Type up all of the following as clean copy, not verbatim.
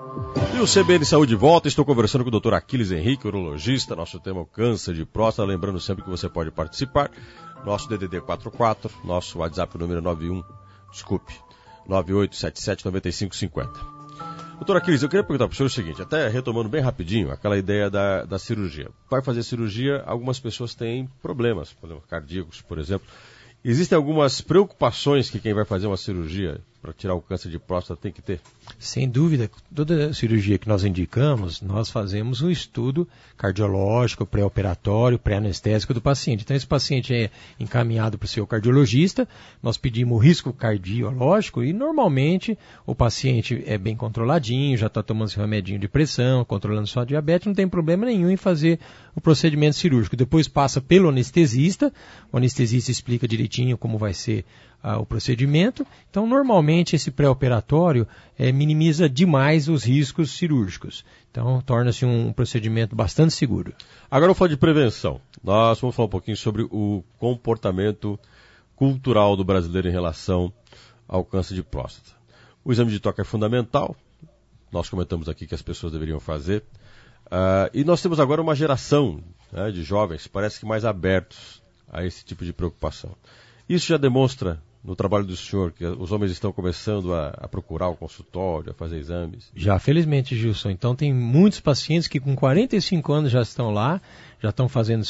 E o CBN Saúde volta, estou conversando com o Dr. Aquiles Henrique, urologista, nosso tema é o câncer de próstata, lembrando sempre que você pode participar, nosso DDD 44, nosso WhatsApp número 9877-9550. Doutor Aquiles, eu queria perguntar para o senhor o seguinte, até retomando bem rapidinho aquela ideia da cirurgia. Vai fazer cirurgia, algumas pessoas têm problemas cardíacos, por exemplo. Existem algumas preocupações que quem vai fazer uma cirurgia para tirar o câncer de próstata tem que ter? Sem dúvida, toda cirurgia que nós indicamos, nós fazemos um estudo cardiológico, pré-operatório, pré-anestésico do paciente. Então, esse paciente é encaminhado para o seu cardiologista, nós pedimos o risco cardiológico e, normalmente, o paciente é bem controladinho, já está tomando seu remedinho de pressão, controlando sua diabetes, não tem problema nenhum em fazer o procedimento cirúrgico. Depois passa pelo anestesista, o anestesista explica direitinho como vai ser o procedimento. Então, normalmente, esse pré-operatório minimiza demais os riscos cirúrgicos. Então, torna-se um procedimento bastante seguro. Agora eu falo de prevenção. Nós vamos falar um pouquinho sobre o comportamento cultural do brasileiro em relação ao câncer de próstata. O exame de toque é fundamental. Nós comentamos aqui que as pessoas deveriam fazer. E nós temos agora uma geração de jovens, parece que mais abertos a esse tipo de preocupação. Isso já demonstra no trabalho do senhor que os homens estão começando a procurar o consultório, a fazer exames? Já, felizmente, Gilson. Então, tem muitos pacientes que com 45 anos já estão lá, já estão fazendo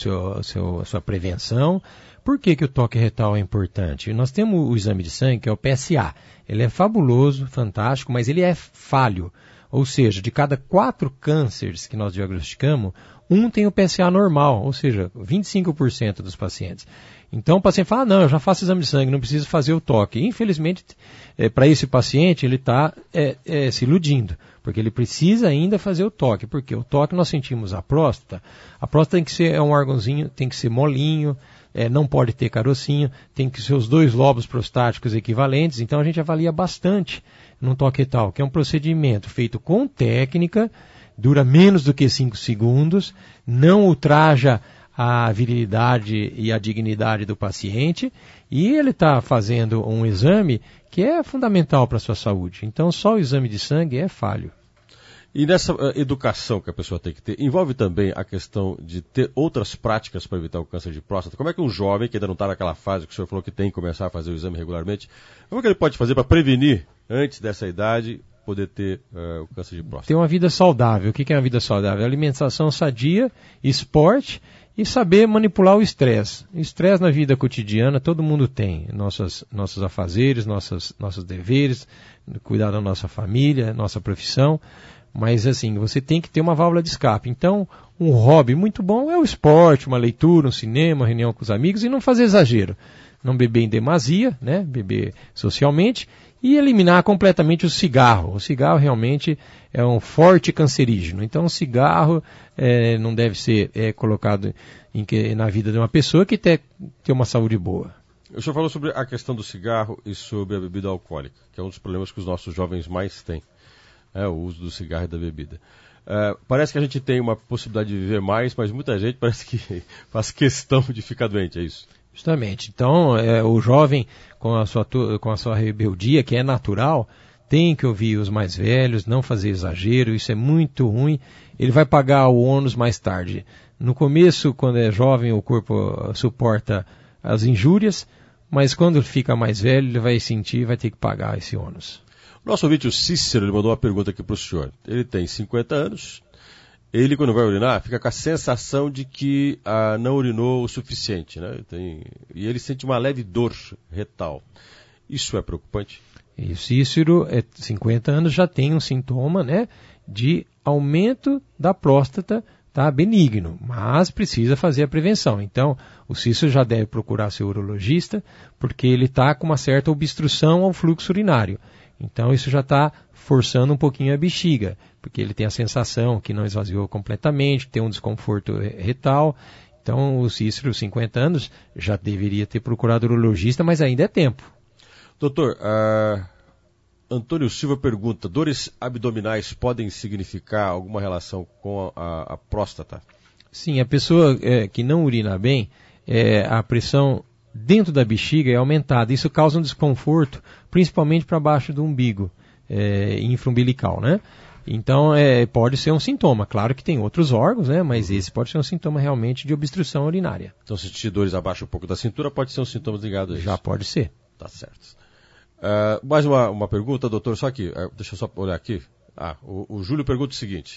sua prevenção. Por que o toque retal é importante? Nós temos o exame de sangue, que é o PSA. Ele é fabuloso, fantástico, mas ele é falho. Ou seja, de cada 4 cânceres que nós diagnosticamos, um tem o PSA normal, ou seja, 25% dos pacientes. Então o paciente fala, não, eu já faço exame de sangue, não preciso fazer o toque. Infelizmente, para esse paciente, ele está se iludindo, porque ele precisa ainda fazer o toque, porque o toque nós sentimos a próstata tem que ser um órgãozinho, tem que ser molinho, não pode ter carocinho, tem que ser os 2 lobos prostáticos equivalentes, então a gente avalia bastante no toque retal, que é um procedimento feito com técnica, dura menos do que 5 segundos, não ultraja a virilidade e a dignidade do paciente, e ele está fazendo um exame que é fundamental para a sua saúde. Então, só o exame de sangue é falho. E nessa educação que a pessoa tem que ter, envolve também a questão de ter outras práticas para evitar o câncer de próstata? Como é que um jovem, que ainda não está naquela fase que o senhor falou que tem que começar a fazer o exame regularmente, como é que ele pode fazer para prevenir, antes dessa idade, poder ter o câncer de próstata? Ter uma vida saudável. O que é uma vida saudável? Alimentação sadia, esporte e saber manipular o estresse. Estresse na vida cotidiana todo mundo tem. Nossos afazeres, nossos deveres, cuidar da nossa família, nossa profissão. Mas assim, você tem que ter uma válvula de escape. Então, um hobby muito bom é o esporte, uma leitura, um cinema, uma reunião com os amigos e não fazer exagero. Não beber em demasia, né? Beber socialmente e eliminar completamente o cigarro. O cigarro realmente é um forte cancerígeno. Então, o cigarro não deve ser colocado na vida de uma pessoa que tem uma saúde boa. O senhor falou sobre a questão do cigarro e sobre a bebida alcoólica, que é um dos problemas que os nossos jovens mais têm. O uso do cigarro e da bebida. Parece que a gente tem uma possibilidade de viver mais, mas muita gente parece que faz questão de ficar doente, é isso? Justamente. Então, o jovem, com a sua rebeldia, que é natural, tem que ouvir os mais velhos, não fazer exagero, isso é muito ruim. Ele vai pagar o ônus mais tarde. No começo, quando é jovem, o corpo suporta as injúrias, mas quando fica mais velho, ele vai sentir, vai ter que pagar esse ônus. Nosso ouvinte, o Cícero, ele mandou uma pergunta aqui para o senhor. Ele tem 50 anos, ele quando vai urinar fica com a sensação de que não urinou o suficiente, né? E ele sente uma leve dor retal. Isso é preocupante? E o Cícero, 50 anos, já tem um sintoma, né, de aumento da próstata, tá, benigno, mas precisa fazer a prevenção. Então, o Cícero já deve procurar seu urologista, porque ele está com uma certa obstrução ao fluxo urinário. Então isso já está forçando um pouquinho a bexiga, porque ele tem a sensação que não esvaziou completamente, tem um desconforto retal. Então o Cícero, 50 anos, já deveria ter procurado urologista, mas ainda é tempo. Doutor, Antônio Silva pergunta, dores abdominais podem significar alguma relação com a próstata? Sim, a pessoa que não urina bem, a pressão dentro da bexiga é aumentada. Isso causa um desconforto, principalmente para baixo do umbigo. infraumbilical, né? Então, pode ser um sintoma. Claro que tem outros órgãos, né? Mas esse pode ser um sintoma realmente de obstrução urinária. Então, se sentir dores abaixo um pouco da cintura, pode ser um sintoma ligado a isso. Já pode ser. Tá certo. Mais uma pergunta, doutor, só aqui. Deixa eu só olhar aqui. O Júlio pergunta o seguinte.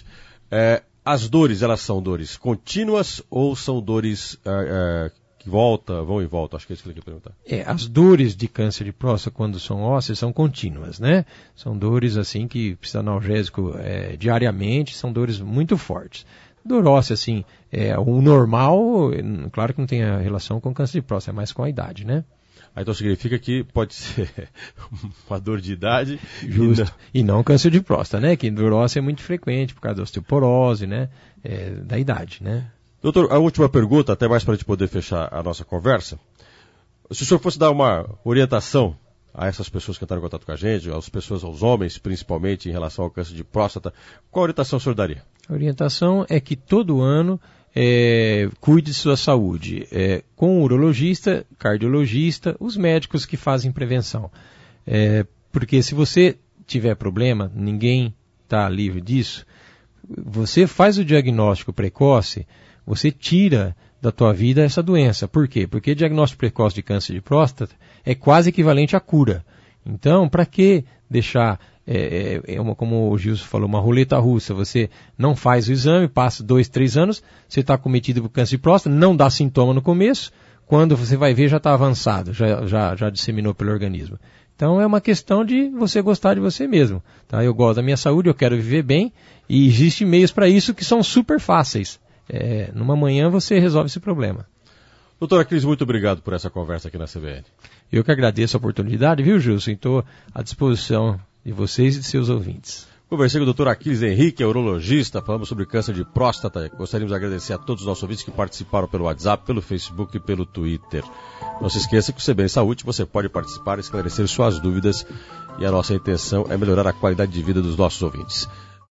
As dores, elas são dores contínuas ou são dores que vão e voltam? Acho que é isso que ele quer perguntar. As dores de câncer de próstata, quando são ósseas, são contínuas, né? São dores, assim, que precisa de analgésico diariamente, são dores muito fortes. Dor óssea, assim, o normal, claro que não tem a relação com câncer de próstata, é mais com a idade, né? Então significa que pode ser uma dor de idade. Justo. E não câncer de próstata, né? Que dor óssea é muito frequente por causa da osteoporose, né? Da idade, né? Doutor, a última pergunta, até mais para a gente poder fechar a nossa conversa. Se o senhor fosse dar uma orientação a essas pessoas que entraram em contato com a gente, aos homens principalmente, em relação ao câncer de próstata, qual orientação o senhor daria? A orientação é que todo ano cuide de sua saúde, com o urologista, cardiologista, os médicos que fazem prevenção. Porque se você tiver problema, ninguém está livre disso, você faz o diagnóstico precoce, você tira da tua vida essa doença. Por quê? Porque diagnóstico precoce de câncer de próstata é quase equivalente à cura. Então, para que deixar, como o Gilson falou, uma roleta russa? Você não faz o exame, passa 2, 3 anos, você está cometido por câncer de próstata, não dá sintoma no começo, quando você vai ver já está avançado, já disseminou pelo organismo. Então é uma questão de você gostar de você mesmo. Tá? Eu gosto da minha saúde, eu quero viver bem, e existem meios para isso que são super fáceis. Numa manhã você resolve esse problema. Doutor Aquiles, muito obrigado por essa conversa aqui na CBN. Eu que agradeço a oportunidade, viu, Gilson? Estou à disposição de vocês e de seus ouvintes. Conversei com o doutor Aquiles Henrique, urologista, falamos sobre câncer de próstata. Gostaríamos de agradecer a todos os nossos ouvintes que participaram pelo WhatsApp, pelo Facebook e pelo Twitter. Não se esqueça que o CBN Saúde você pode participar, esclarecer suas dúvidas e a nossa intenção é melhorar a qualidade de vida dos nossos ouvintes.